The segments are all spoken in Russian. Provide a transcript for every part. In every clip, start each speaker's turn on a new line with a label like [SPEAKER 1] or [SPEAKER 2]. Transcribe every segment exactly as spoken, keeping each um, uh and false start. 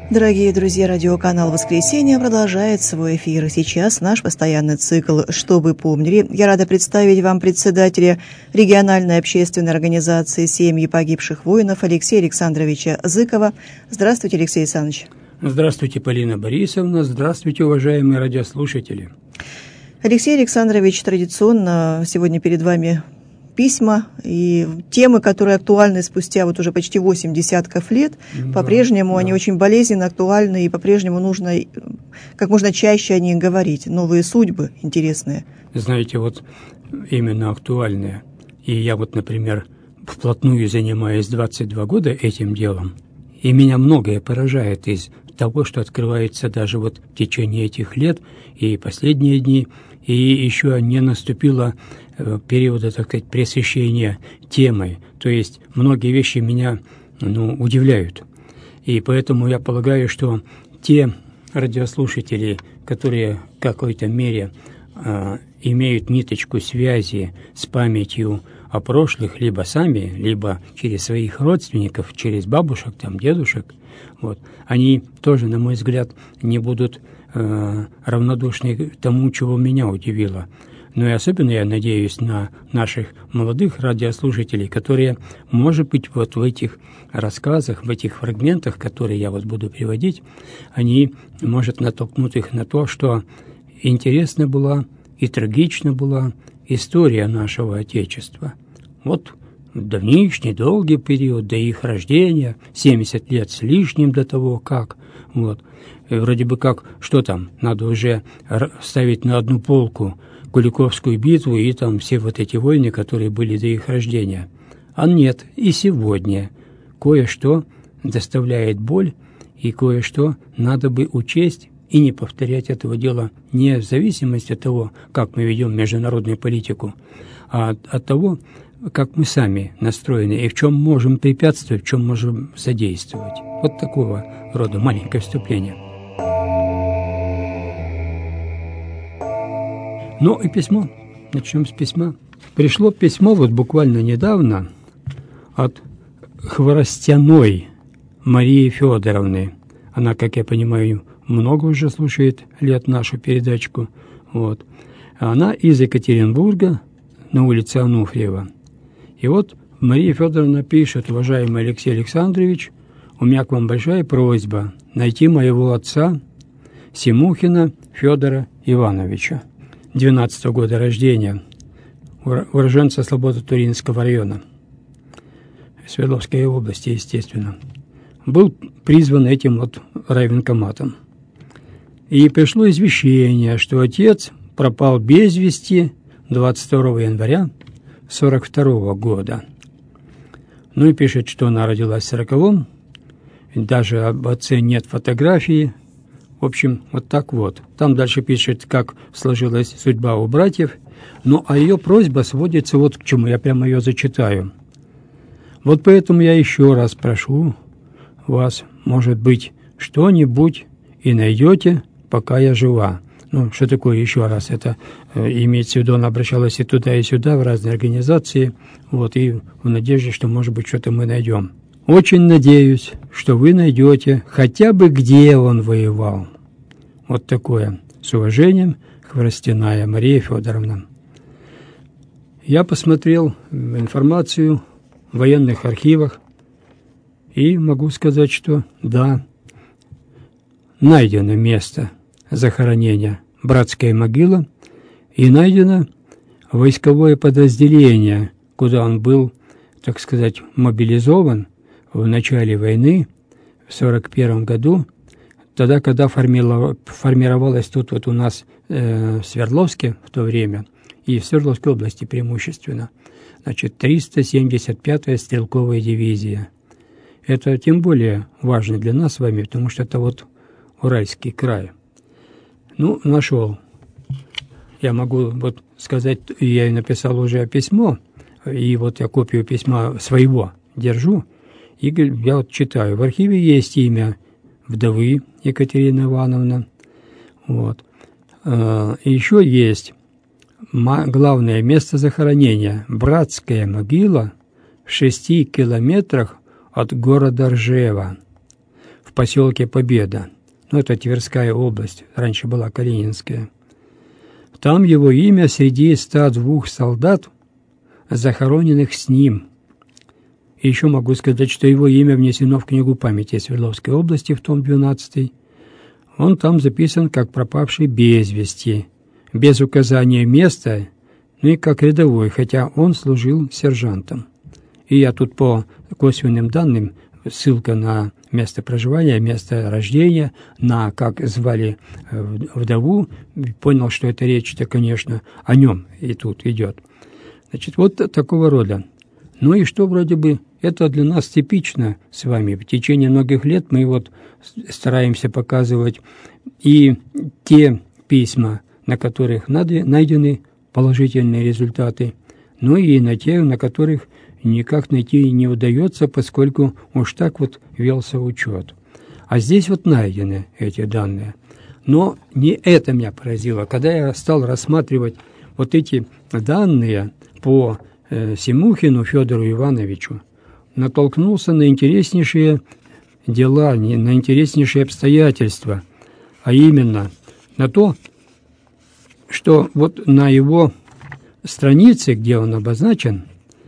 [SPEAKER 1] Дорогие друзья, радиоканал «Воскресенье» продолжает свой эфир. Сейчас наш постоянный цикл «Что вы помнили?». Я рада представить вам председателя региональной общественной организации «Семьи погибших воинов» Алексея Александровича Зыкова. Здравствуйте, Алексей Александрович.
[SPEAKER 2] Здравствуйте, Полина Борисовна. Здравствуйте, уважаемые радиослушатели.
[SPEAKER 1] Алексей Александрович, традиционно сегодня перед вами письма и темы, которые актуальны спустя вот уже почти восемь десятков лет. Да, по-прежнему да. Они очень болезненно актуальны, и по-прежнему нужно как можно чаще о них говорить. Новые судьбы интересные.
[SPEAKER 2] Знаете, вот именно актуальные. И я вот, например, вплотную занимаюсь двадцать два года этим делом, и меня многое поражает из того, что открывается даже вот в течение этих лет и последние дни, и еще не наступило периода, так сказать, пресыщения темой. То есть многие вещи меня ну, удивляют. И поэтому я полагаю, что те радиослушатели, которые в какой-то мере э, имеют ниточку связи с памятью о прошлых, либо сами, либо через своих родственников, через бабушек, там, дедушек, вот, они тоже, на мой взгляд, не будут э, равнодушны к тому, чего меня удивило. Но и особенно я надеюсь на наших молодых радиослушателей, которые, может быть, вот в этих рассказах, в этих фрагментах, которые я вот буду приводить, они, может, натолкнут их на то, что интересна была и трагична была история нашего Отечества. Вот в давнишний, долгий период до их рождения, семьдесят лет с лишним до того, как, вот, и вроде бы как, что там, надо уже ставить на одну полку Куликовскую битву и там все вот эти войны, которые были до их рождения. А нет, и сегодня кое-что доставляет боль, и кое-что надо бы учесть и не повторять этого дела не в зависимости от того, как мы ведем международную политику, а от, от того, как мы сами настроены и в чем можем препятствовать, в чем можем содействовать. Вот такого рода маленькое вступление. Ну и письмо. Начнем с письма. Пришло письмо вот буквально недавно от Хворостяной Марии Федоровны. Она, как я понимаю, много уже слушает лет нашу передачку. Вот. Она из Екатеринбурга, на улице Ануфриева. И вот Мария Федоровна пишет: уважаемый Алексей Александрович, у меня к вам большая просьба найти моего отца Семухина Федора Ивановича, двенадцатого года рождения, уроженца Слободо-Туринского района, Свердловской области, естественно. Был призван этим вот райвоенкоматом. И пришло извещение, что отец пропал без вести двадцать второго января сорок второго года. Ну и пишет, что она родилась в сороковом, даже об отце нет фотографии. В общем, вот так вот. Там дальше пишет, как сложилась судьба у братьев. Ну, а ее просьба сводится вот к чему. Я прямо ее зачитаю. Вот поэтому я еще раз прошу вас, может быть, что-нибудь и найдете, пока я жива. Ну, что такое еще раз? Это э, имеется в виду, она обращалась и туда, и сюда, в разные организации. Вот, и в надежде, что, может быть, что-то мы найдем. Очень надеюсь, что вы найдете хотя бы, где он воевал. Вот такое. С уважением, Хворостяная Мария Федоровна. Я посмотрел информацию в военных архивах и могу сказать, что да, найдено место захоронения, братская могила, и найдено войсковое подразделение, куда он был, так сказать, мобилизован в начале войны, в сорок первом году, тогда, когда формировалось тут вот у нас э, в Свердловске в то время, и в Свердловской области преимущественно, значит, триста семьдесят пятая стрелковая дивизия. Это тем более важно для нас с вами, потому что это вот Уральский край. Ну, нашел. Я могу вот сказать, я написал уже письмо, и вот я копию письма своего держу, и я вот читаю. В архиве есть имя вдовы Екатерины Ивановны. Вот. И еще есть главное место захоронения. Братская могила в шести километрах от города Ржева. В поселке Победа. Ну, это Тверская область, раньше была Калининская. Там его имя среди ста двух солдат, захороненных с ним. И еще могу сказать, что его имя внесено в книгу памяти Свердловской области в том двенадцатый. Он там записан как пропавший без вести, без указания места, ну и как рядовой, хотя он служил сержантом. И я тут по косвенным данным, ссылка на место проживания, место рождения, на как звали вдову, понял, что это речь-то, конечно, о нем и тут идет. Значит, вот такого рода. Ну и что вроде бы, это для нас типично с вами. В течение многих лет мы вот стараемся показывать и те письма, на которых найдены положительные результаты, ну и на те, на которых никак найти не удается, поскольку уж так вот велся учет. А здесь вот найдены эти данные. Но не это меня поразило. Когда я стал рассматривать вот эти данные по э, Семухину Федору Ивановичу, натолкнулся на интереснейшие дела, на интереснейшие обстоятельства, а именно на то, что вот на его странице, где он обозначен,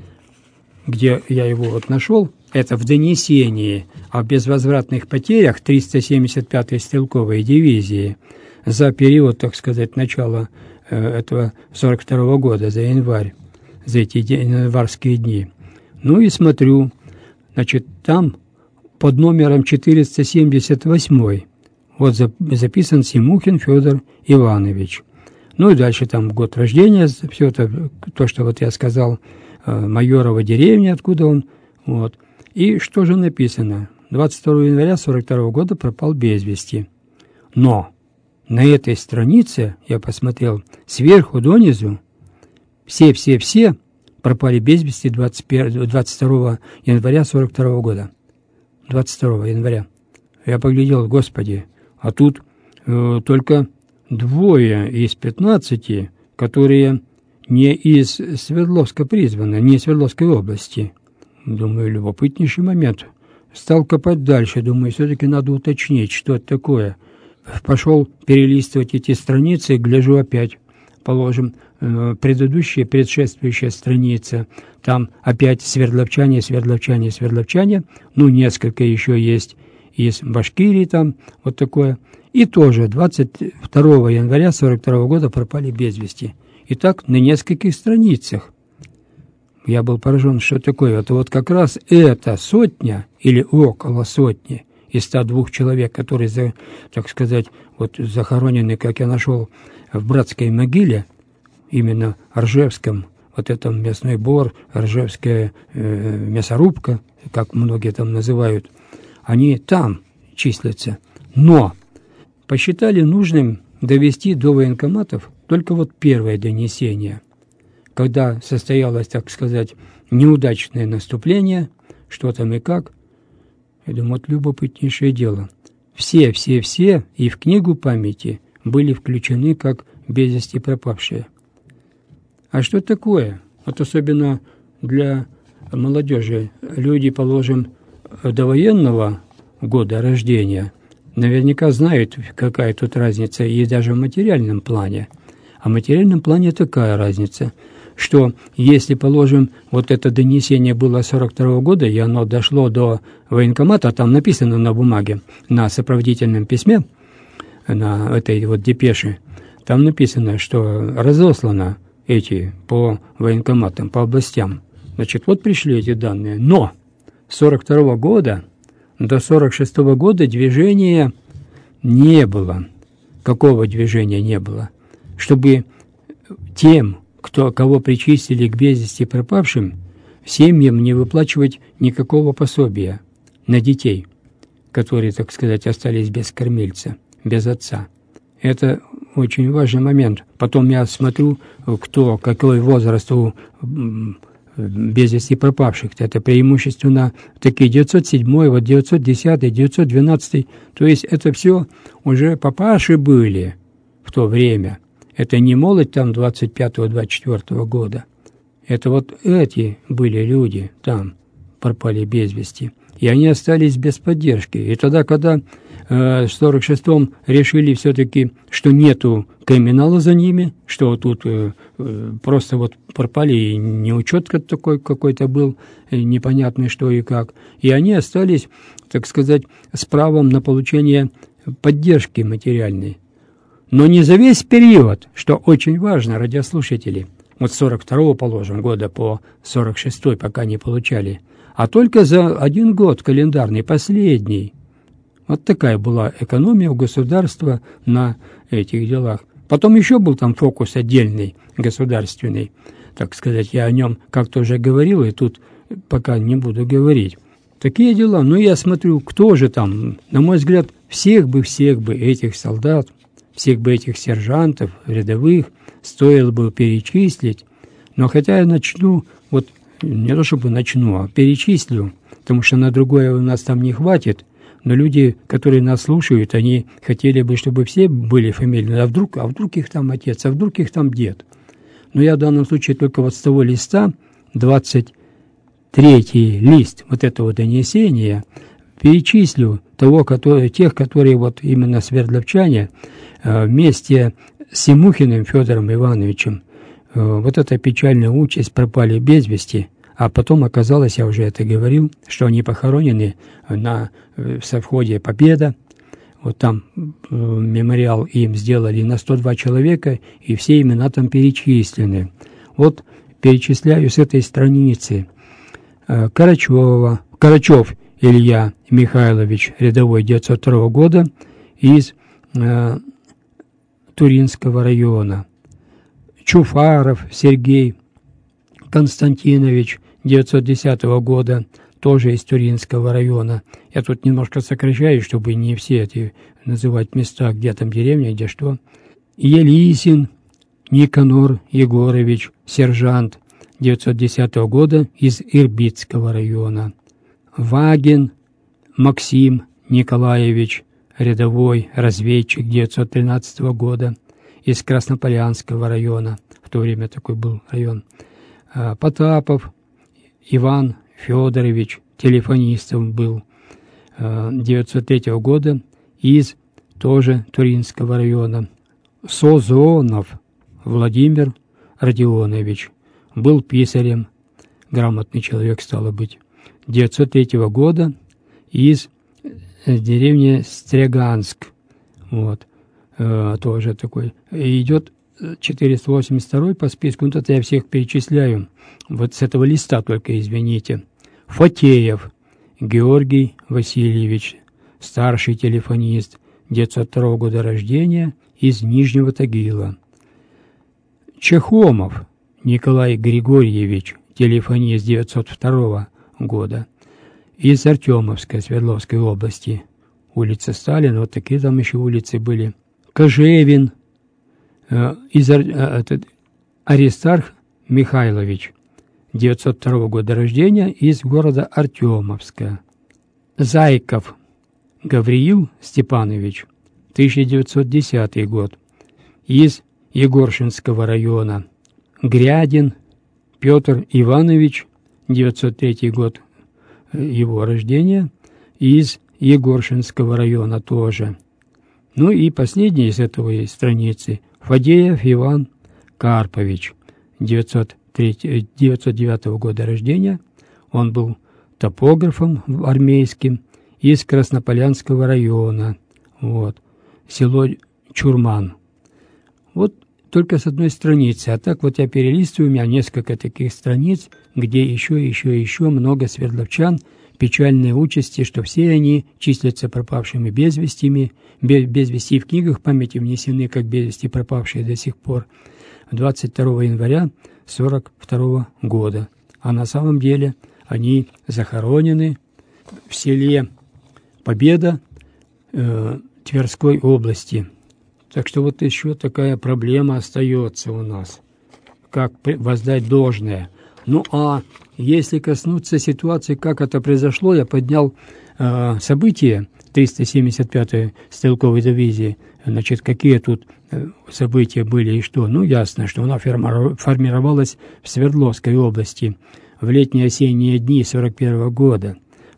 [SPEAKER 2] где я его вот нашел, это в донесении о безвозвратных потерях триста семьдесят пятой стрелковой дивизии за период, так сказать, начала э, этого сорок второго года, за январь, за эти январские дни. Ну и смотрю, значит, там под номером четыреста семьдесят восемь вот записан Семухин Федор Иванович. Ну и дальше там год рождения, все это, то, что вот я сказал, Майорова деревня, откуда он, вот. И что же написано? двадцать второго января сорок второго года пропал без вести. Но на этой странице, я посмотрел, сверху донизу, все-все-все пропали без вести двадцать второго января сорок второго года. двадцать второго января. Я поглядел, господи, а тут э, только двое из пятнадцати, которые не из Свердловска призваны, не из Свердловской области. Думаю, любопытнейший момент. Стал копать дальше, думаю, все-таки надо уточнить, что это такое. Пошел перелистывать эти страницы, гляжу опять, положим, предыдущая, предшествующая страница. Там опять свердловчане, свердловчане, свердловчане. Ну, несколько еще есть из Башкирии там, вот такое. И тоже двадцать второго января сорок второго года пропали без вести. И так на нескольких страницах. Я был поражен, что такое. Это вот как раз эта сотня или около сотни из ста двух человек, которые, так сказать, вот захоронены, как я нашел, в братской могиле, именно Ржевском, вот этом мясной бор, Ржевская э, мясорубка, как многие там называют, они там числятся. Но посчитали нужным довести до военкоматов только вот первое донесение, когда состоялось, так сказать, неудачное наступление, что там и как. Я думаю, вот любопытнейшее дело. Все, все, все и в книгу памяти были включены как без вести пропавшие. А что такое? Вот особенно для молодежи. Люди, положим, довоенного года рождения, наверняка знают, какая тут разница, и даже в материальном плане. А в материальном плане такая разница, что если, положим, вот это донесение было сорок второго года, и оно дошло до военкомата, там написано на бумаге, на сопроводительном письме, на этой вот депеше, там написано, что разослано эти по военкоматам, по областям. Значит, вот пришли эти данные. Но с сорок второго года до сорок шестого года движения не было. Какого движения не было? Чтобы тем, кто, кого причислили к без вести пропавшим, семьям не выплачивать никакого пособия на детей, которые, так сказать, остались без кормильца, без отца. Это очень важный момент. Потом я смотрю, кто, какой возраст у без вести пропавших. Это преимущественно такие девятьсот седьмой, вот девятьсот десятый, девятьсот двенадцатый. То есть это все уже папаши были в то время. Это не молодь там двадцать пятого — двадцать четвёртого года. Это вот эти были люди там, пропали без вести. и они остались без поддержки. И тогда, когда в сорок шестом решили все-таки, что нету криминала за ними, что тут э, просто вот пропали, и неучет такой какой-то был, непонятный что и как. И они остались, так сказать, с правом на получение поддержки материальной. Но не за весь период, что очень важно, радиослушатели, вот с сорок второго, положим, года по сорок шестой пока не получали, а только за один год календарный, последний. Вот такая была экономия у государства на этих делах. Потом еще был там фокус отдельный, государственный, так сказать, я о нем как-то уже говорил, и тут пока не буду говорить. Такие дела. Ну, я смотрю, кто же там, на мой взгляд, всех бы, всех бы этих солдат, всех бы этих сержантов, рядовых, стоило бы перечислить. Но хотя я начну, вот не то чтобы начну, а перечислю, потому что на другое у нас там не хватит. Но люди, которые нас слушают, они хотели бы, чтобы все были фамильные. А вдруг, а вдруг их там отец, а вдруг их там дед. Но я в данном случае только вот с того листа, двадцать третий лист вот этого донесения, перечислю того, который, тех, которые вот именно свердловчане вместе с Семухиным Федором Ивановичем, вот эта печальная участь, пропали без вести. А потом оказалось, я уже это говорил, что они похоронены на совхозе «Победа». Вот там э, мемориал им сделали на сто два человека, и все имена там перечислены. Вот перечисляю с этой страницы. Э, Карачева, Карачев Илья Михайлович, рядовой девятьсот второго года, из э, Туринского района. Чуфаров Сергей Константинович, девятьсот десятого года, тоже из Туринского района. Я тут немножко сокращаю, чтобы не все эти называть места, где там деревня, где что. Елисин Никанор Егорович, сержант, девятьсот десятого года, из Ирбитского района. Вагин Максим Николаевич, рядовой разведчик, девятьсот тринадцатого года, из Краснополянского района. В то время такой был район. Потапов Иван Федорович, телефонистом был, девятьсот третьего года, из тоже Туринского района. Созонов Владимир Родионович, был писарем, грамотный человек, стало быть, девятьсот третьего года, из деревни Стряганск, вот, тоже такой. Идет четыреста восемьдесят второй по списку, ну, это я всех перечисляю, вот с этого листа только, извините. Фатеев Георгий Васильевич, старший телефонист, девятьсот второго года рождения, из Нижнего Тагила. Чехомов Николай Григорьевич, телефонист, девятьсот второго года, из Артемовской Свердловской области. Улица Сталина, вот такие там еще улицы были. Кожевин из Аристарх Михайлович, девятьсот второго года рождения, из города Артемовска. Зайков Гавриил Степанович, тысяча девятьсот десятый год, из Егоршинского района. Грядин Петр Иванович, девятьсот третий год его рождения, из Егоршинского района тоже. Ну и последний из этой страницы — Фадеев Иван Карпович, девятьсот девятого года рождения. Он был топографом армейским, из Краснополянского района, вот, село Чурман. Вот только с одной страницы. А так вот я перелистываю, у меня несколько таких страниц, где еще, еще, еще много свердловчан, печальные участи, что все они числятся пропавшими без вестями, без вести в книгах памяти внесены как без вести пропавшие до сих пор, двадцать второго января сорок второго года. А на самом деле они захоронены в селе Победа э, Тверской области. Так что вот еще такая проблема остается у нас. Как воздать должное. Ну а если коснуться ситуации, как это произошло, я поднял э, события триста семьдесят пятой стрелковой дивизии. Значит, какие тут э, события были и что? Ну, ясно, что она формировалась в Свердловской области в летние осенние дни сорок первого года.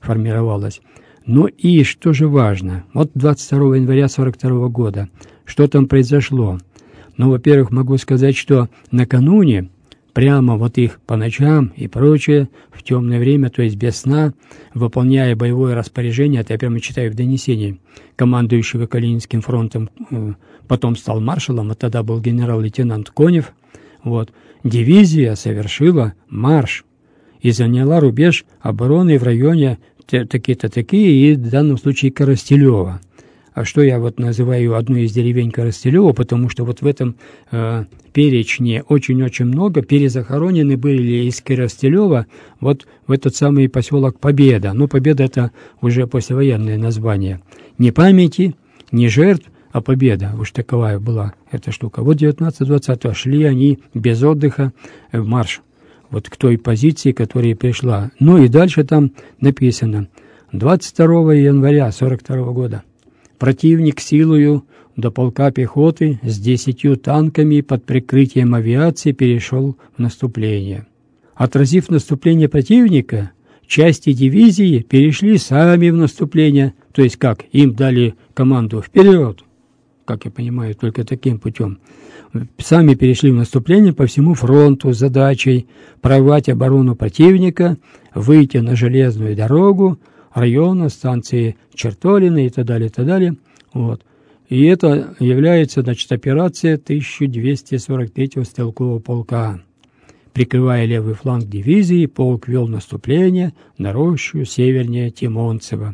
[SPEAKER 2] формировалось. Ну и что же важно, вот двадцать второго января сорок второго года, что там произошло? Ну, во-первых, могу сказать, что накануне, прямо вот их по ночам и прочее, в темное время, то есть без сна, выполняя боевое распоряжение, это я прямо читаю в донесении, командующего Калининским фронтом, потом стал маршалом, а тогда был генерал-лейтенант Конев, вот, дивизия совершила марш и заняла рубеж обороны в районе такие-то такие, и в данном случае Коростелева. А что я вот называю одну из деревень Коростелева, потому что вот в этом э, перечне очень-очень много перезахоронены были из Коростелева вот в этот самый поселок Победа. Ну, Победа — это уже послевоенное название. Не памяти, не жертв, а победа. Уж таковая была эта штука. Вот девятнадцатого-двадцатого шли они без отдыха в марш. Вот к той позиции, которая пришла. Ну и дальше там написано. двадцать второго января сорок второго года. Противник силою до полка пехоты с десятью танками под прикрытием авиации перешел в наступление. Отразив наступление противника, части дивизии перешли сами в наступление. То есть как? Им дали команду «Вперед!», как я понимаю, только таким путем. Сами перешли в наступление по всему фронту с задачей прорвать оборону противника, выйти на железную дорогу района, станции Чертолина и так далее, и так далее. Вот. И это является, значит, операция тысяча двести сорок третьего стрелкового полка. Прикрывая левый фланг дивизии, полк вел наступление на рощу севернее Тимонцева.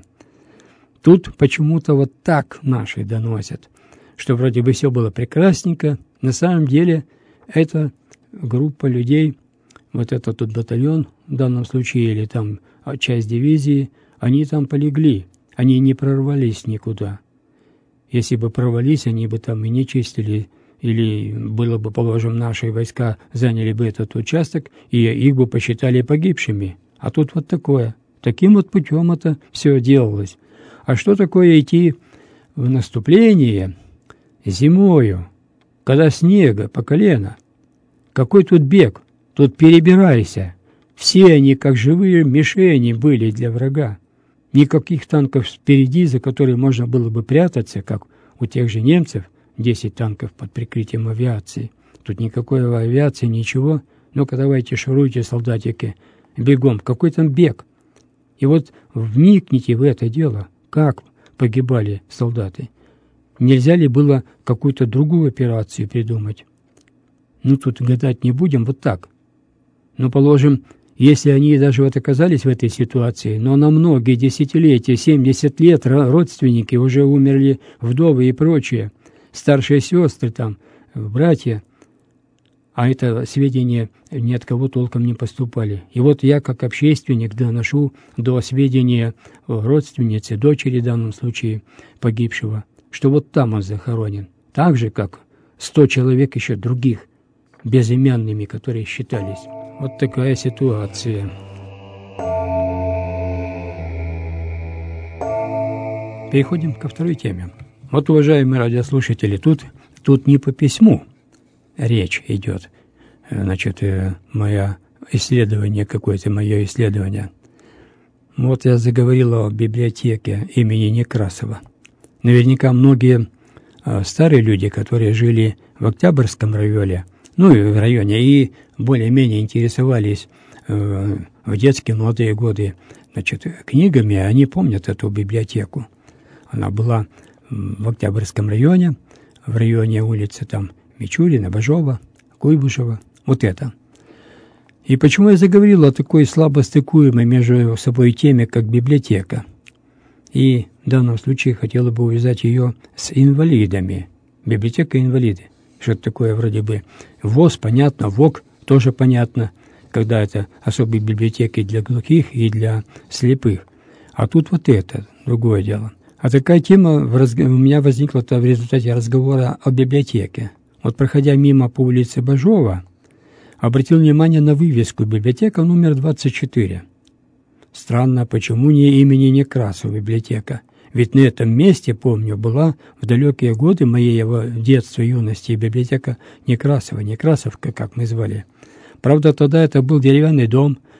[SPEAKER 2] Тут почему-то вот так наши доносят, что вроде бы все было прекрасненько. На самом деле это группа людей, вот этот вот батальон в данном случае, или там часть дивизии, они там полегли, они не прорвались никуда. Если бы прорвались, они бы там и не чистили, или было бы, положим, наши войска заняли бы этот участок, и их бы посчитали погибшими. А тут вот такое. Таким вот путем это все делалось. А что такое идти в наступление зимою, когда снега по колено? Какой тут бег? Тут перебирайся. Все они, как живые мишени, были для врага. Никаких танков впереди, за которые можно было бы прятаться, как у тех же немцев, десять танков под прикрытием авиации. Тут никакой авиации, ничего. Ну-ка, давайте, шуруйте, солдатики, бегом. Какой там бег? И вот вникните в это дело, как погибали солдаты. Нельзя ли было какую-то другую операцию придумать? Ну, тут гадать не будем, вот так. Ну, положим, если они даже вот оказались в этой ситуации, но на многие десятилетия, семьдесят лет родственники уже умерли, вдовы и прочее, старшие сестры там, братья, а это сведения ни от кого толком не поступали. И вот я, как общественник, доношу до сведения родственницы, дочери в данном случае погибшего, что вот там он захоронен, так же, как сто человек еще других, безымянными, которые считались. Вот такая ситуация. Переходим ко второй теме. Вот, уважаемые радиослушатели, тут, тут не по письму речь идет. Значит, мое исследование, какое-то мое исследование. Вот я заговорил о библиотеке имени Некрасова. Наверняка многие старые люди, которые жили в Октябрьском районе, ну и в районе, и более-менее интересовались э, в детские молодые годы, значит, книгами, они помнят эту библиотеку. Она была в Октябрьском районе, в районе улицы там Мичурина, Бажова, Куйбышева, вот это. И почему я заговорил о такой слабо стыкуемой между собой теме, как библиотека? И в данном случае хотела бы увязать ее с инвалидами. Библиотека инвалиды. Что-то такое вроде бы ВОЗ, понятно, ВОК тоже понятно, когда это особые библиотеки для глухих и для слепых. А тут вот это, другое дело. А такая тема в разг... у меня возникла-то в результате разговора о библиотеке. Вот проходя мимо по улице Бажова, обратил внимание на вывеску «Библиотека номер двадцать четыре». Странно, почему не имени Некрасова библиотека? Ведь на этом месте, помню, была в далекие годы моего детства и юности библиотека Некрасова, Некрасовка, как мы звали. Правда, тогда это был деревянный дом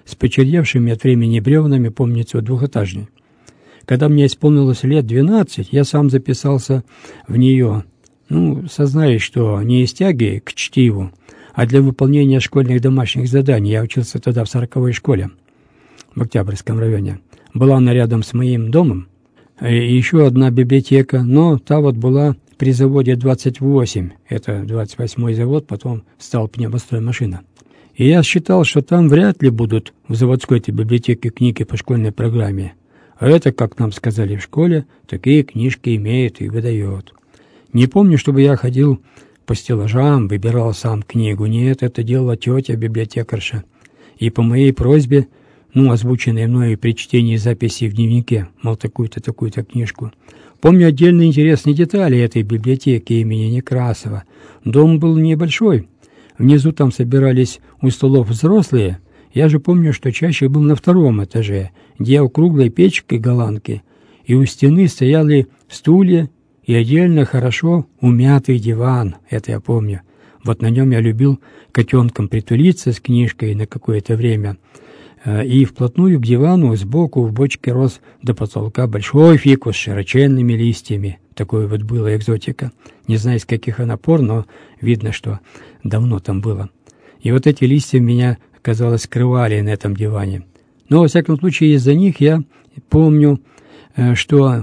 [SPEAKER 2] с почерневшими от времени бревнами, помнится, двухэтажной. Когда мне исполнилось лет двенадцать, я сам записался в нее, ну, сознаюсь, что не из тяги к чтиву, а для выполнения школьных домашних заданий. Я учился тогда в сороковой школе в Октябрьском районе. Была она рядом с моим домом. И еще одна библиотека, но та вот была при заводе двадцать восемь. Это двадцать восьмой завод, потом стал пневмостроймашина. И я считал, что там вряд ли будут в заводской-то библиотеке книги по школьной программе. А это, как нам сказали в школе, такие книжки имеет и выдает. Не помню, чтобы я ходил по стеллажам, выбирал сам книгу. Нет, это делала тетя-библиотекарша. И по моей просьбе, ну, озвученной мною при чтении записей в дневнике, мол, такую-то, такую-то книжку. Помню отдельные интересные детали этой библиотеки имени Некрасова. Дом был небольшой. Внизу там собирались у столов взрослые. Я же помню, что чаще был на втором этаже, где у круглой печки голландки, и у стены стояли стулья и отдельно хорошо умятый диван. Это я помню. Вот на нем я любил котенком притулиться с книжкой на какое-то время. И вплотную к дивану сбоку в бочке рос до потолка большой фикус с широченными листьями. Такое вот было экзотика. Не знаю, из каких она пор, но видно, что давно там было. И вот эти листья меня, казалось, скрывали на этом диване. Но, во всяком случае, из-за них я помню, что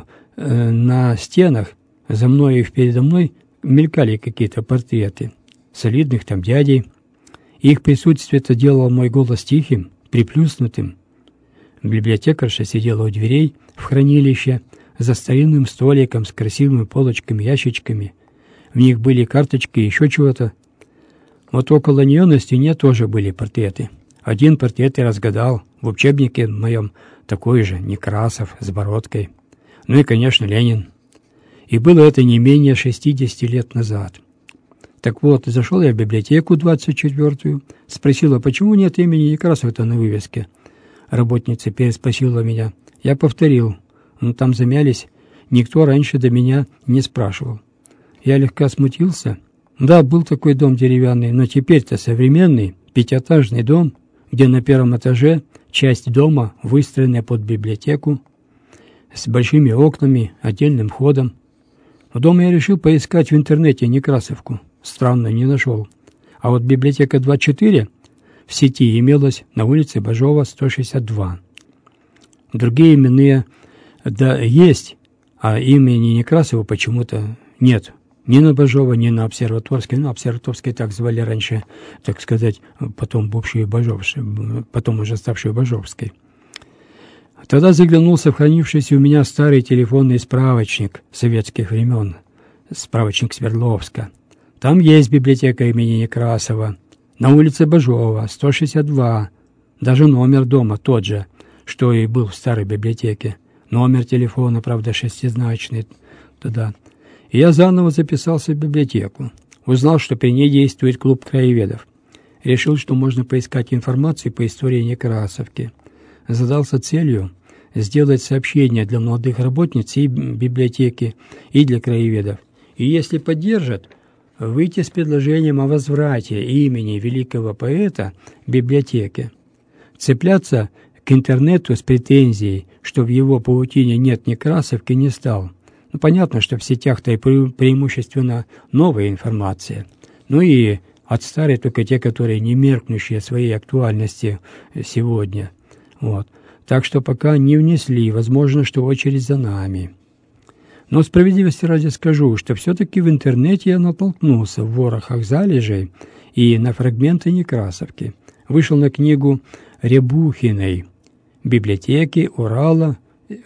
[SPEAKER 2] на стенах за мной и передо мной мелькали какие-то портреты солидных там дядей. Их присутствие-то делало мой голос тихим, приплюснутым. Библиотекарша сидела у дверей в хранилище за старинным столиком с красивыми полочками, ящичками. В них были карточки и еще чего-то. Вот около нее на стене тоже были портреты. Один портрет я разгадал, в учебнике моем такой же, Некрасов, с бородкой. Ну и, конечно, Ленин. И было это не менее шестидесяти лет назад. Так вот, зашел я в библиотеку двадцать четвёртую, спросила, почему нет имени Некрасова-то на вывеске. Работница переспросила меня. Я повторил. Ну, там замялись. Никто раньше до меня не спрашивал. Я легко смутился. Да, был такой дом деревянный, но теперь-то современный, пятиэтажный дом, где на первом этаже часть дома, выстроенная под библиотеку, с большими окнами, отдельным входом. В доме я решил поискать в интернете Некрасовку. Странно, не нашел. А вот библиотека двадцать четыре в сети имелась на улице Бажова, сто шестьдесят два. Другие именные, да, есть, а имени Некрасова почему-то нет. Ни на Бажова, ни на Обсерваторской. Ну, Обсерваторской так звали раньше, так сказать, потом бывшую Бажовской, потом уже ставшую Бажовской. Тогда заглянулся в хранившийся у меня старый телефонный справочник советских времен, справочник Свердловска. Там есть библиотека имени Некрасова, на улице Бажова, сто шестьдесят два, даже номер дома тот же, что и был в старой библиотеке. Номер телефона, правда, шестизначный тогда. И я заново записался в библиотеку. Узнал, что при ней действует клуб краеведов. Решил, что можно поискать информацию по истории Некрасовки. Задался целью сделать сообщение для молодых работниц и библиотеки, и для краеведов. И если поддержат, выйти с предложением о возврате имени великого поэта в библиотеке. Цепляться к интернету с претензией, что в его паутине нет Некрасовки, не стал. Ну, понятно, что в сетях-то и преимущественно новая информация. Ну и от старой только те, которые не меркнущие своей актуальности сегодня. Вот. Так что пока не внесли, возможно, что очередь за нами. Но справедливости ради скажу, что все-таки в интернете я натолкнулся в ворохах залежей и на фрагменты Некрасовки. Вышел на книгу Рябухиной «Библиотеки Урала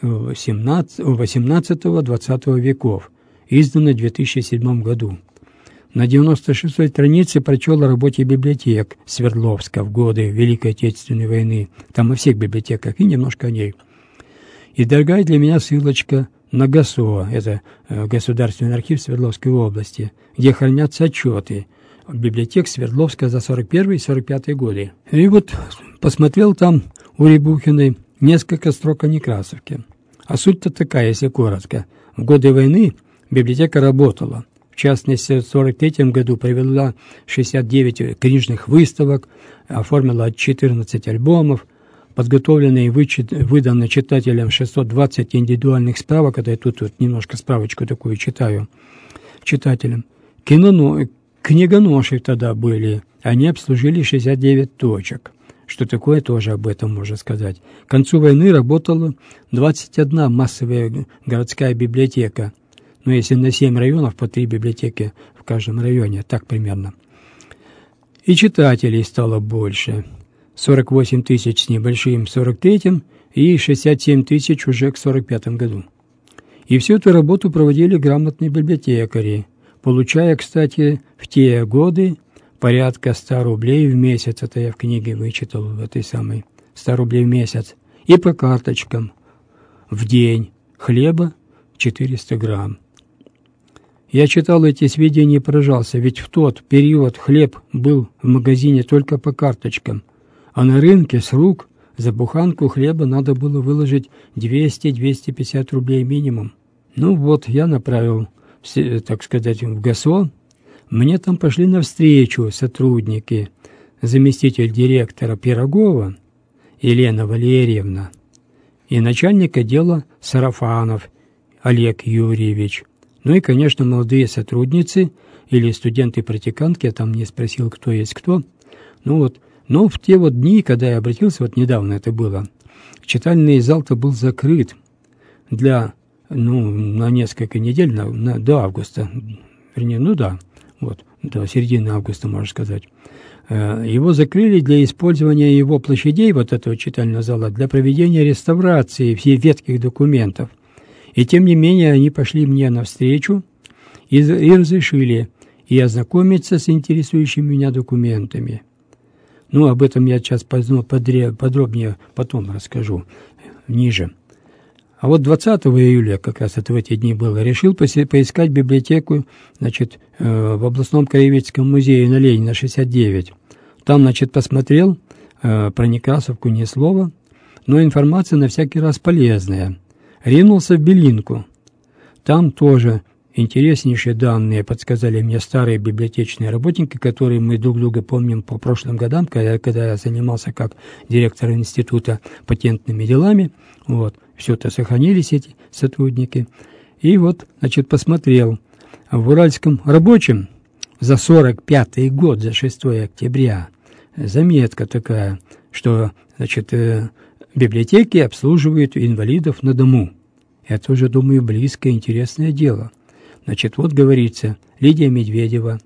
[SPEAKER 2] восемнадцатого-двадцатого веков», изданной в две тысячи седьмом году. На девяносто шестой странице прочел о работе библиотек Свердловска в годы Великой Отечественной войны. Там о всех библиотеках и немножко о ней. И дорогая для меня ссылочка на ГАСО, это Государственный архив Свердловской области, где хранятся отчеты библиотек Свердловска за сорок первый — сорок пятый годы. И вот посмотрел там у Рябухиной несколько строк о Некрасовке. А суть-то такая, если коротко. В годы войны библиотека работала. В частности, в сорок третьем году провела шестьдесят девять книжных выставок, оформила четырнадцать альбомов, подготовлено и вычит, выдано читателям шестьсот двадцать индивидуальных справок, когда я тут вот немножко справочку такую читаю читателям. Киноно, книгоноши тогда были, они обслужили шестьдесят девять точек. Что такое, тоже об этом можно сказать. К концу войны работала двадцать одна массовая городская библиотека. Ну, если на семь районов, по три библиотеки в каждом районе, так примерно. И читателей стало больше. сорок восемь тысяч с небольшим в сорок третьем и шестьдесят семь тысяч уже к сорок пятому году. И всю эту работу проводили грамотные библиотекари, получая, кстати, в те годы порядка ста рублей в месяц, это я в книге вычитал, в этой самой, ста рублей в месяц, и по карточкам в день хлеба четыреста грамм. Я читал эти сведения и поражался, ведь в тот период хлеб был в магазине только по карточкам, а на рынке с рук за буханку хлеба надо было выложить двести — двести пятьдесят рублей минимум. Ну вот, я направил, так сказать, в ГАСО. Мне там пошли навстречу сотрудники, заместитель директора Пирогова Елена Валерьевна и начальник отдела Сарафанов Олег Юрьевич. Ну и, конечно, молодые сотрудницы или студенты-практикантки, я там не спросил, кто есть кто. Ну вот, но в те вот дни, когда я обратился, вот недавно это было, читальный зал-то был закрыт для, ну, на несколько недель, на, на, до августа, вернее, ну да, вот, до середины августа, можно сказать. Его закрыли для использования его площадей, вот этого читального зала, для проведения реставрации всех ветхих документов. И тем не менее они пошли мне навстречу и, и разрешили и ознакомиться с интересующими меня документами. Ну, об этом я сейчас подробнее потом расскажу, ниже. А вот двадцатого июля, как раз это в эти дни было, решил поискать библиотеку, значит, в областном краеведческом музее на Ленина, шестьдесят девять. Там, значит, посмотрел, про Некрасовку ни слова, но информация на всякий раз полезная. Ринулся в Белинку. Там тоже интереснейшие данные подсказали мне старые библиотечные работники, которые мы друг друга помним по прошлым годам, когда, когда я занимался как директор института патентными делами. Вот, все это сохранились, эти сотрудники. И вот, значит, посмотрел. В Уральском рабочем за сорок пятый год, за шестое октября, заметка такая, что, значит, библиотеки обслуживают инвалидов на дому. Это уже, думаю, близкое, интересное дело. Значит, вот говорится, Лидия Медведева,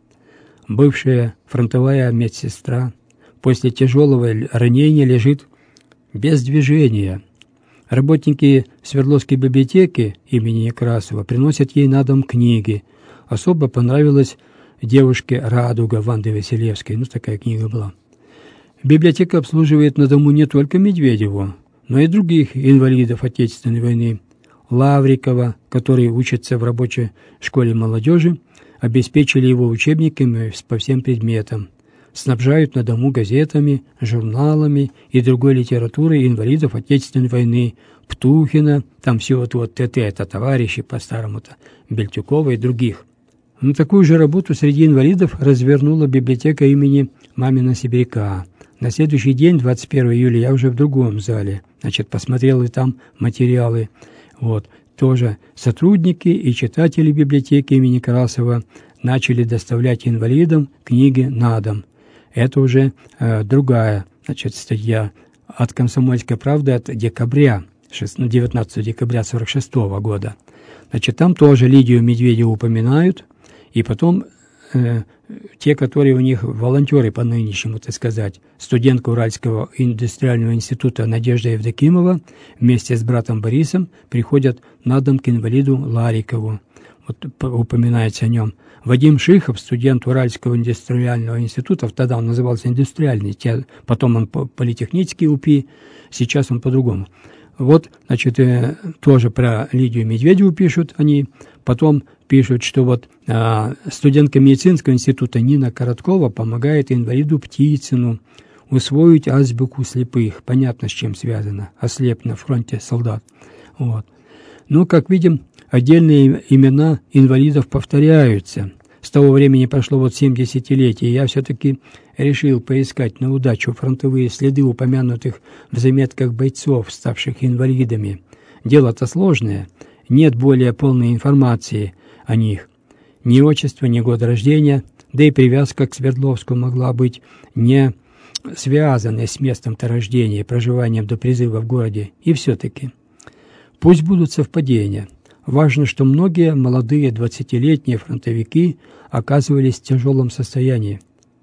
[SPEAKER 2] бывшая фронтовая медсестра, после тяжелого ранения лежит без движения. Работники Свердловской библиотеки имени Некрасова приносят ей на дом книги. Особо понравилась девушке «Радуга» Ванды Василевской. Ну, такая книга была. Библиотека обслуживает на дому не только Медведеву, но и других инвалидов Отечественной войны. Лаврикова, который учится в рабочей школе молодежи, обеспечили его учебниками по всем предметам. Снабжают на дому газетами, журналами и другой литературой инвалидов Отечественной войны. Птухина, там все вот, вот ТТ, это товарищи по-старому-то, Бельтюкова и других. Но такую же работу среди инвалидов развернула библиотека имени Мамина Сибиряка. На следующий день, двадцать первого июля, я уже в другом зале, значит, посмотрел и там материалы. Вот, тоже сотрудники и читатели библиотеки имени Некрасова начали доставлять инвалидам книги на дом. Это уже э, другая, значит, статья от «Комсомольской правды» от декабря, девятнадцатого декабря сорок шестого года. Значит, там тоже Лидию Медведеву упоминают, и потом э, те, которые у них волонтеры по нынешнему, так сказать, студентка Уральского индустриального института Надежда Евдокимова вместе с братом Борисом приходят на дом к инвалиду Ларикову. Вот упоминается о нем. Вадим Шихов, студент Уральского индустриального института, тогда он назывался индустриальный, потом он политехнический УПИ, сейчас он по-другому. Вот, значит, э, тоже про Лидию Медведеву пишут они, потом пишут, что вот э, студентка медицинского института Нина Короткова помогает инвалиду Птицыну усвоить азбуку слепых. Понятно, с чем связано. Ослеп на фронте солдат. Вот. Ну, как видим, отдельные имена инвалидов повторяются. С того времени прошло вот семь десятилетий, и я все-таки решил поискать на удачу фронтовые следы упомянутых в заметках бойцов, ставших инвалидами. Дело-то сложное, нет более полной информации о них. Ни отчества, ни года рождения, да и привязка к Свердловску могла быть не связанной с местом-то рождения и проживанием до призыва в городе. И все-таки, пусть будут совпадения. Важно, что многие молодые двадцатилетние фронтовики оказывались в тяжелом состоянии.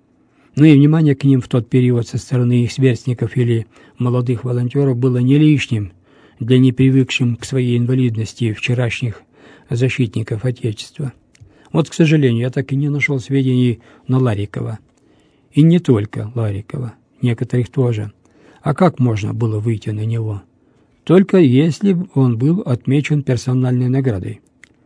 [SPEAKER 2] Ну и внимание к ним в тот период со стороны их сверстников или молодых волонтеров было не лишним для непривыкшим к своей инвалидности вчерашних защитников Отечества. Вот, к сожалению, я так и не нашел сведений на Ларикова. И не только Ларикова, некоторых тоже. А как можно было выйти на него? Только если он был отмечен персональной наградой.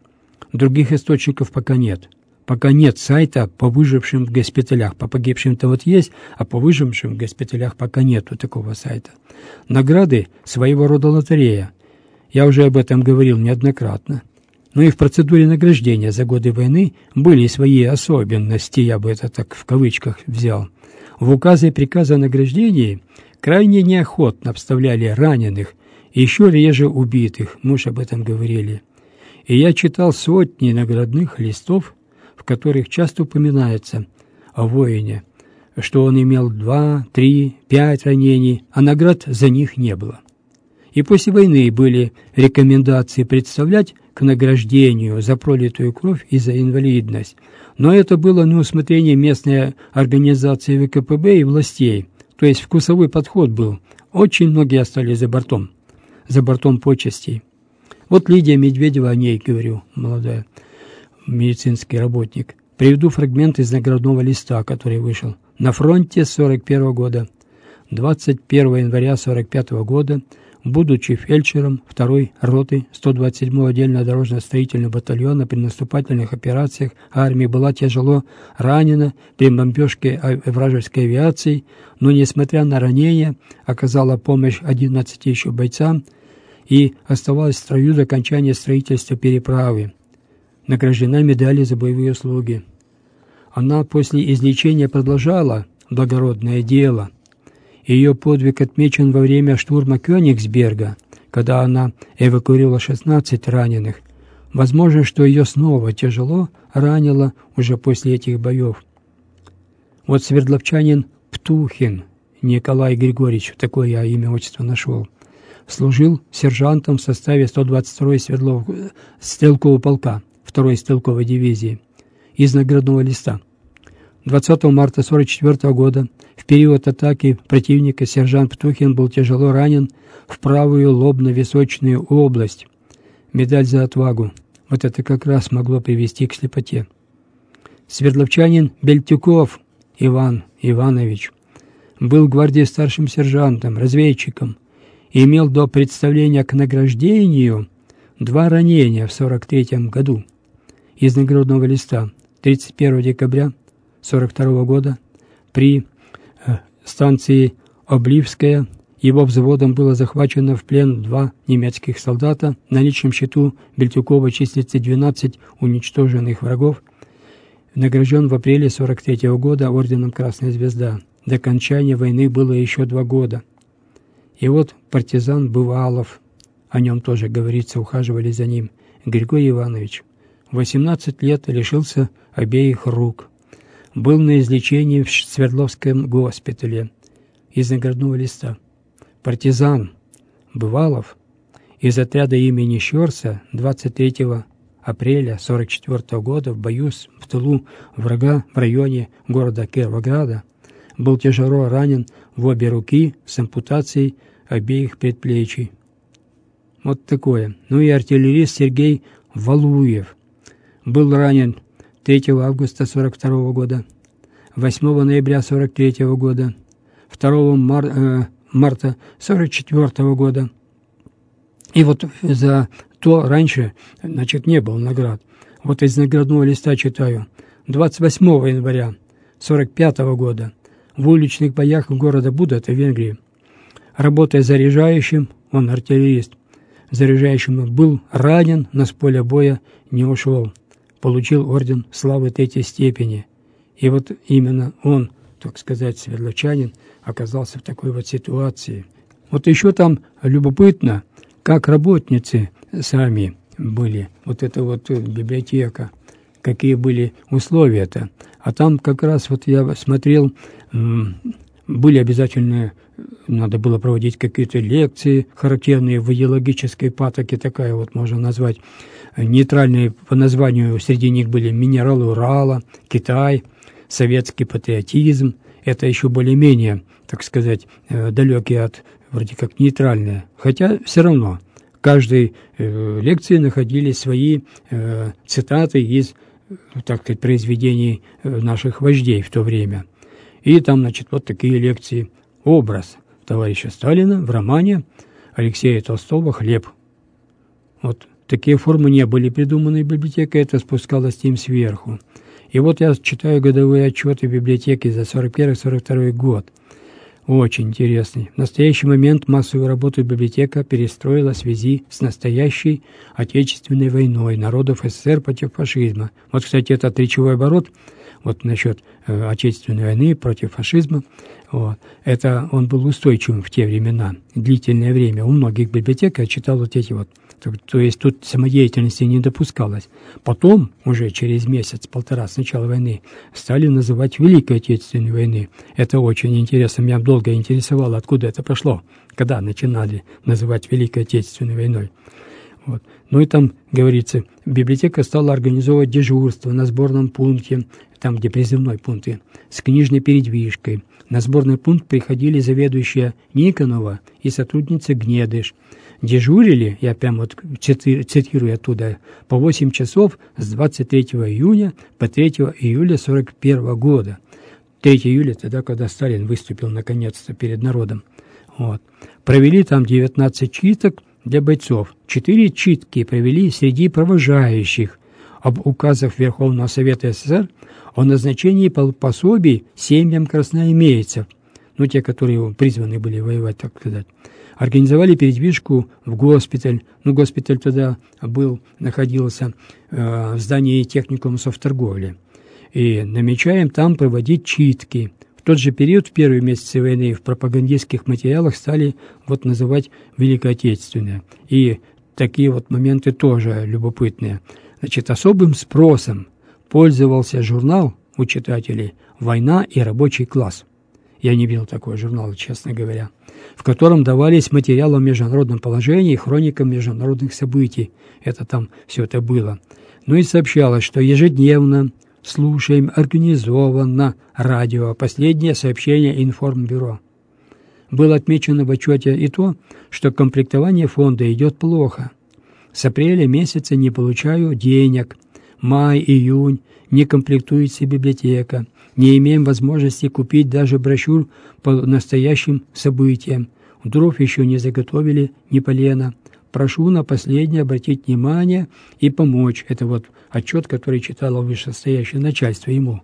[SPEAKER 2] Других источников пока нет. Пока нет сайта по выжившим в госпиталях. По погибшим-то вот есть, а по выжившим в госпиталях пока нету такого сайта. Награды – своего рода лотерея. Я уже об этом говорил неоднократно. Но и в процедуре награждения за годы войны были свои особенности, я бы это так в кавычках взял. В указе и приказе о награждении крайне неохотно вставляли раненых, и еще реже убитых, мы уж об этом говорили. И я читал сотни наградных листов, в которых часто упоминается о воине, что он имел два, три, пять ранений, а наград за них не было. И после войны были рекомендации представлять к награждению за пролитую кровь и за инвалидность. Но это было на усмотрение местной организации вэ ка пэ бэ и властей, то есть вкусовой подход был. Очень многие остались за бортом. за бортом почестей. Вот Лидия Медведева, о ней говорю, молодая медицинский работник. Приведу фрагмент из наградного листа, который вышел. На фронте с сорок первого года, двадцать первого января сорок пятого года, будучи фельдшером второй роты сто двадцать седьмого отдельного дорожно-строительного батальона при наступательных операциях армии была тяжело ранена при бомбежке вражеской авиации, но, несмотря на ранения, оказала помощь одиннадцати еще бойцам и оставалась в строю до окончания строительства переправы. Награждена медалью за боевые услуги. Она после излечения продолжала благородное дело. Ее подвиг отмечен во время штурма Кёнигсберга, когда она эвакуировала шестнадцать раненых. Возможно, что ее снова тяжело ранило уже после этих боев. Вот свердловчанин Птухин Николай Григорьевич, такое я имя, отчество нашел, служил сержантом в составе сто двадцать второго Свердлов... стрелкового полка второй стрелковой дивизии из наградного листа. двадцатого марта сорок четвёртого года в период атаки противника сержант Птухин был тяжело ранен в правую лобно-височную область. Медаль за отвагу. Вот это как раз могло привести к слепоте. Свердловчанин Бельтюков Иван Иванович был в гвардии старшим сержантом, разведчиком, и имел до представления к награждению два ранения в сорок третьем году. Из наградного листа тридцать первого декабря сорок второго года при э, станции Обливская его взводом было захвачено в плен два немецких солдата. На личном счету Бельтюкова числится двенадцать уничтоженных врагов. Награжден в апреле сорок третьего года орденом Красная Звезда. До окончания войны было еще два года. И вот партизан Бывалов, о нем тоже говорится, ухаживали за ним, Григорий Иванович. восемнадцать лет лишился обеих рук. Был на излечении в Свердловском госпитале. Из наградного листа. Партизан Бывалов из отряда имени Щерса двадцать третьего апреля сорок четвёртого года в бою в тылу врага в районе города Кировограда был тяжело ранен в обе руки с ампутацией обеих предплечий. Вот такое. Ну и артиллерист Сергей Валуев был ранен третьего августа сорок второго года, восьмого ноября сорок третьего года, второго мар, э, марта сорок четвёртого года. И вот за то раньше, значит, не было наград. Вот из наградного листа читаю. двадцать восьмого января сорок пятого года в уличных боях города Будапешта в Венгрии, работая заряжающим, он артиллерист, заряжающим был ранен, но с поля боя не ушел. получил орден славы третьей степени. И вот именно он, так сказать, свердловчанин, оказался в такой вот ситуации. Вот еще там любопытно, как работницы сами были, вот эта вот библиотека, какие были условия-то. А там как раз вот я смотрел, были обязательно, надо было проводить какие-то лекции, характерные в идеологической патоке, такая вот можно назвать, нейтральные по названию, среди них были минералы Урала, Китай, советский патриотизм. Это еще более-менее, так сказать, далекие от, вроде как нейтральные. Хотя все равно в каждой э, лекции находились свои э, цитаты из, так сказать, произведений наших вождей в то время. И там, значит, вот такие лекции. Образ товарища Сталина в романе Алексея Толстого «Хлеб». Вот такие формы не были придуманы библиотекой, это спускалось им сверху. И вот я читаю годовые отчеты библиотеки за сорок первый — сорок второй год. Очень интересный. В настоящий момент массовую работу библиотека перестроила в связи с настоящей Отечественной войной народов СССР против фашизма. Вот, кстати, этот речевой оборот, вот насчет э, Отечественной войны против фашизма, вот, это он был устойчивым в те времена, длительное время. У многих библиотек я читал вот эти вот, то, то есть тут самодеятельности не допускалось. Потом, уже через месяц-полтора с начала войны, стали называть Великой Отечественной войны. Это очень интересно, меня долго интересовало, откуда это пошло, когда начинали называть Великой Отечественной войной. Вот. Ну и там, говорится, библиотека стала организовывать дежурство на сборном пункте, там, где призывной пункт, с книжной передвижкой. На сборный пункт приходили заведующая Никонова и сотрудница Гнедыш. Дежурили, я прямо вот цитирую оттуда, по восемь часов с двадцать третьего июня по третьего июля сорок первого года. третьего июля, тогда, когда Сталин выступил наконец-то перед народом. Вот. Провели там девятнадцать читок для бойцов. Четыре читки провели среди провожающих об указах Верховного Совета СССР о назначении пособий семьям красноармейцев, ну, те, которые призваны были воевать, так сказать. Организовали передвижку в госпиталь. Ну, госпиталь тогда был, находился э, в здании техникума совторговли. И намечаем там проводить читки. В тот же период, в первые месяцы войны, в пропагандистских материалах стали вот называть Великой Отечественной. И такие вот моменты тоже любопытные. Значит, особым спросом пользовался журнал у читателей «Война и рабочий класс». Я не видел такого журнала, честно говоря, в котором давались материалы о международном положении и хроникам международных событий. Это там все это было. Ну и сообщалось, что ежедневно слушаем организованно радио последнее сообщение Информбюро. Было отмечено в отчете и то, что комплектование фонда идет плохо. С апреля месяца не получаю денег. Май, июнь не комплектуется библиотека. Не имеем возможности купить даже брошюр по настоящим событиям. Дров еще не заготовили, ни полена. Прошу на последнее обратить внимание и помочь. Это вот отчет, который читало вышестоящее начальство ему.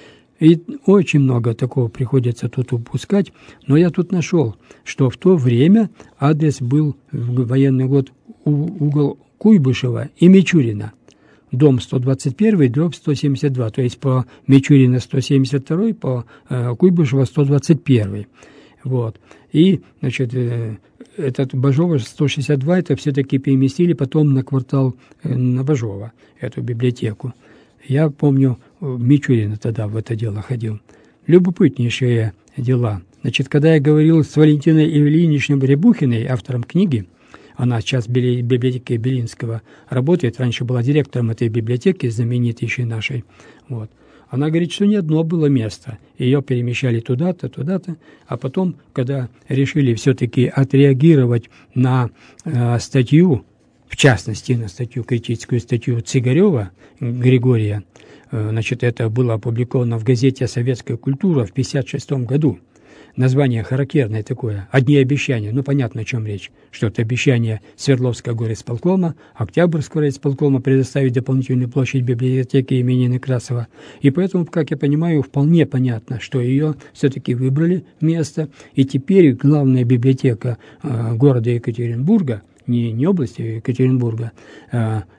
[SPEAKER 2] И очень много такого приходится тут упускать. Но я тут нашел, что в то время адрес был в военный год угол Куйбышева и Мичурина. Дом сто двадцать один, дробь сто семьдесят два, то есть по Мичурина сто семьдесят два, по э, Куйбышева сто двадцать один. Вот. И, значит, э, этот Бажова сто шестьдесят два, это все-таки переместили потом на квартал э, на Бажова, эту библиотеку. Я помню, Мичурина тогда в это дело ходил. Любопытнейшие дела. Значит, когда я говорил с Валентиной Ильиничной Рябухиной, автором книги, она сейчас в библиотеке Белинского работает, раньше была директором этой библиотеки, знаменитейшей нашей. Вот. Она говорит, что не одно было место. Ее перемещали туда-то, туда-то. А потом, когда решили все-таки отреагировать на э, статью, в частности, на статью, критическую статью Цигарева Григория, э, значит, это было опубликовано в газете «Советская культура» в пятьдесят шестом году. Название характерное такое, одни обещания, ну понятно, о чем речь, что это обещание Свердловского горисполкома, Октябрьского горисполкома предоставить дополнительную площадь библиотеки имени Некрасова. И поэтому, как я понимаю, вполне понятно, что ее все-таки выбрали место, и теперь главная библиотека э, города Екатеринбурга, не, не области Екатеринбурга, э,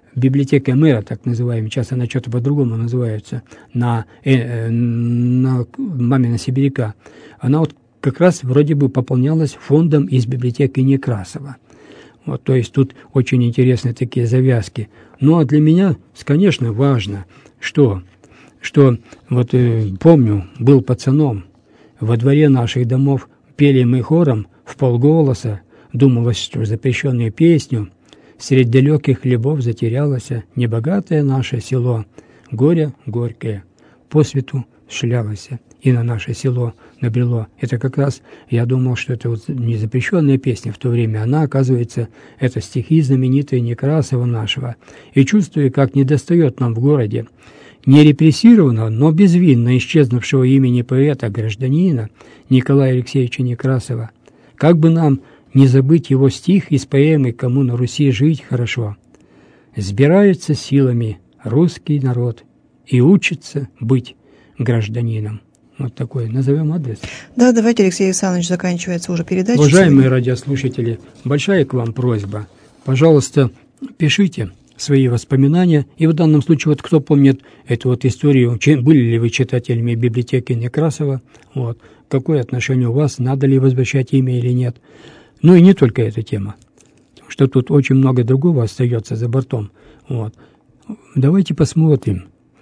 [SPEAKER 2] библиотека мэра, так называемая, сейчас она что-то по-другому называется, на, э, на «Мамина сибиряка», она вот как раз вроде бы пополнялась фондом из библиотеки Некрасова. Вот, то есть тут очень интересные такие завязки. Ну а для меня, конечно, важно, что, что вот э, помню, был пацаном, во дворе наших домов пели мы хором в полголоса, думалось, что запрещенную песню, средь далеких хлебов затерялось небогатое наше село, горе горькое, по свету шлялось, и на наше село набрело. Это как раз, я думал, что это вот не запрещенная песня в то время, она, оказывается, это стихи знаменитые Некрасова нашего. И чувствую, как недостает нам в городе не репрессированного, но безвинно исчезнувшего имени поэта-гражданина Николая Алексеевича Некрасова. Как бы нам не забыть его стих из поэмы «Кому на Руси жить хорошо». «Сбирается силами русский народ и учится быть гражданином». Вот такой. Назовем адрес.
[SPEAKER 1] Да, давайте, Алексей Александрович, заканчивается уже передача.
[SPEAKER 2] Уважаемые сегодня радиослушатели, большая к вам просьба. Пожалуйста, пишите свои воспоминания. И в данном случае, вот кто помнит эту вот историю, были ли вы читателями библиотеки Некрасова, вот, какое отношение у вас, надо ли возвращать имя или нет. Ну и не только эта тема, что тут очень много другого остается за бортом. Вот. Давайте посмотрим.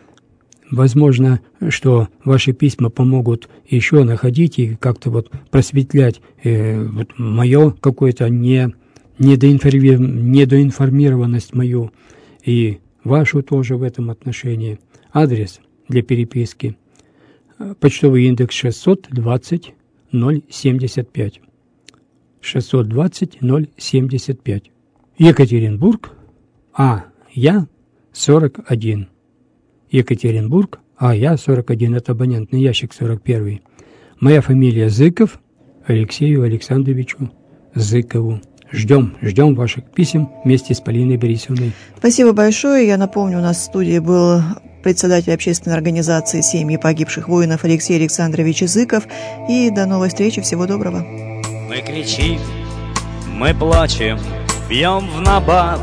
[SPEAKER 2] Возможно, что ваши письма помогут еще находить и как-то вот просветлять э, вот мое какое-то не, недоинформи, недоинформированность мою и вашу тоже в этом отношении. Адрес для переписки. Почтовый индекс шестьсот двадцать ноль семьдесят пять. шестьсот двадцать ноль семьдесят пять. Екатеринбург, А я сорок один. Екатеринбург, А я сорок один, это абонентный ящик сорок один. Моя фамилия Зыков, Алексею Александровичу Зыкову. Ждем, ждем ваших писем вместе с Полиной Борисовной.
[SPEAKER 1] Спасибо большое. Я напомню, у нас в студии был председатель общественной организации «Семьи погибших воинов» Алексей Александрович Зыков. И до новой встречи. Всего доброго.
[SPEAKER 3] Мы кричим, мы плачем, бьем в набат.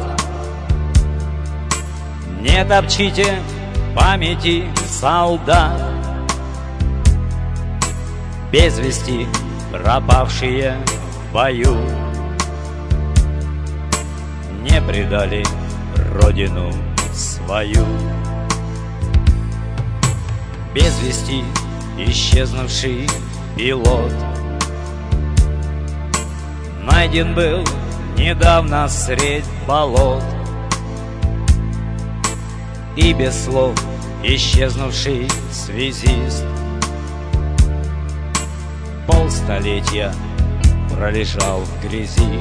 [SPEAKER 3] Не топчите памяти солдат, без вести пропавшие в бою, не предали родину свою. Без вести исчезнувший пилот найден был недавно средь болот. И без слов исчезнувший связист полстолетия пролежал в грязи.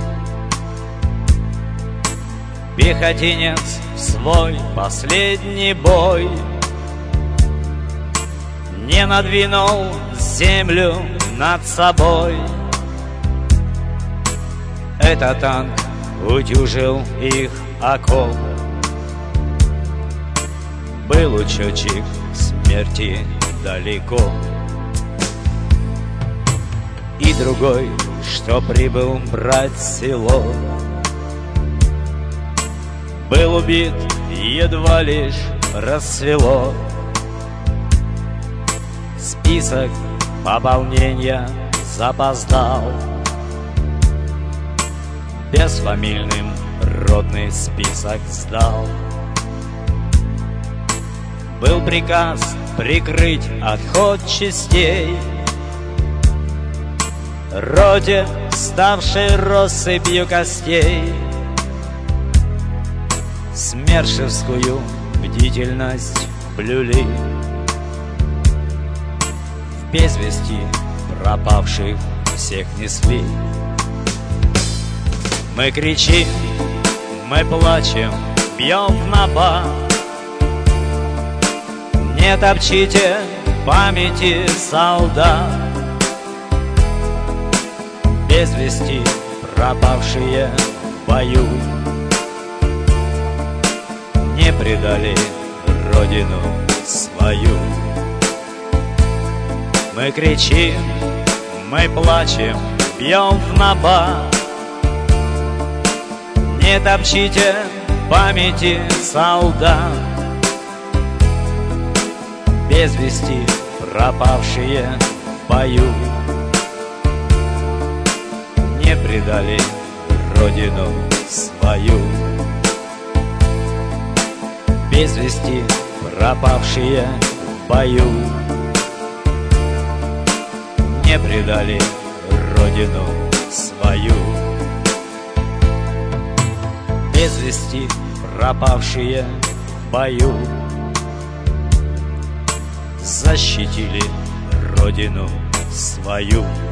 [SPEAKER 3] Пехотинец в свой последний бой не надвинул землю над собой. Этот танк утюжил их окоп. Был учетчик смерти далеко. И другой, что прибыл брать село, был убит, едва лишь рассвело. Список пополнения запоздал. Безфамильным родный список сдал. Был приказ прикрыть отход частей роте, ставшей россыпью костей. Смершевскую бдительность блюли, в без вести пропавших всех несли. Мы кричим, мы плачем, бьем в набат. Не топчите памяти солдат, без вести пропавшие в бою, не предали родину свою. Мы кричим, мы плачем, бьем в набат. Не топчите памяти солдат, без вести пропавшие в бою, не предали родину свою. Без вести пропавшие в бою, не предали родину свою. Без вести пропавшие в бою, защитили родину свою.